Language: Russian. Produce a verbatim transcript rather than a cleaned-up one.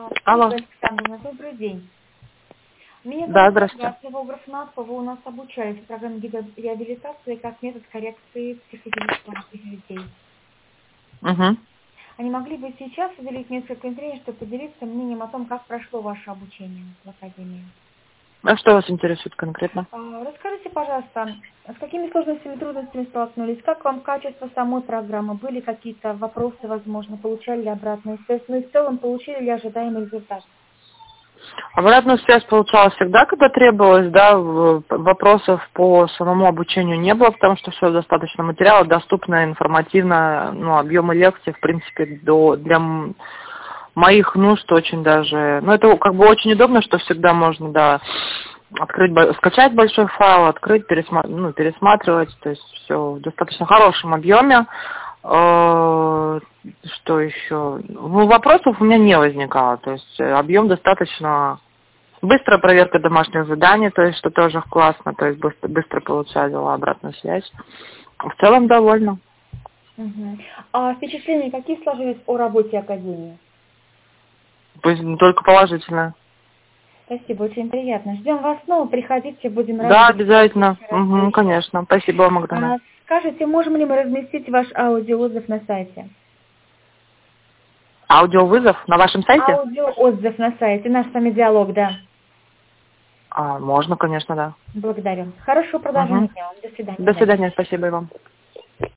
Алло. Александровна, добрый день. Меня Да, зовут здравствуйте. Ольга, я Волгоград. Вы у нас обучались в программе гидреабилитации как метод коррекции психофизического развития детей. Угу. А не могли бы сейчас уделить несколько времени, чтобы поделиться мнением о том, как прошло ваше обучение в Академии? А что вас интересует конкретно? А, Расскажите, пожалуйста, с какими сложностями и трудностями столкнулись? Как вам качество самой программы? Были какие-то вопросы, возможно, получали ли обратную связь? Ну и в целом, получили ли ожидаемый результат? Обратную связь получалась всегда, когда требовалось, да, в- вопросов по самому обучению не было, потому что все достаточно материала, доступно, информативно, ну, объемы лекций, в принципе, до, для м- моих нужд очень даже, ну, это как бы очень удобно, что всегда можно, да, открыть, бо- скачать большой файл, открыть, пересма- ну, пересматривать, то есть все в достаточно хорошем объеме. Э, Что еще? Ну, вопросов у меня не возникало, то есть э, объем достаточно. Быстрая проверка домашних заданий, то есть что тоже классно, то есть быстро, быстро получала обратную связь. В целом довольна. Мгм. А впечатления какие сложились о работе Академии? Пусть не только положительно. Спасибо, очень приятно. Ждем вас снова, приходите, будем рады Да, быть обязательно. еще раз Угу, встречать. конечно. Спасибо вам, Магдана. А скажите, можем ли мы разместить ваш аудиоотзыв на сайте? Аудиовызов на вашем сайте? Аудиоотзыв на сайте, наш с вами диалог, да. А, можно, конечно, да. Благодарю. Хорошего Угу. продолжения дня вам. До свидания. До Удачи. свидания, спасибо и вам.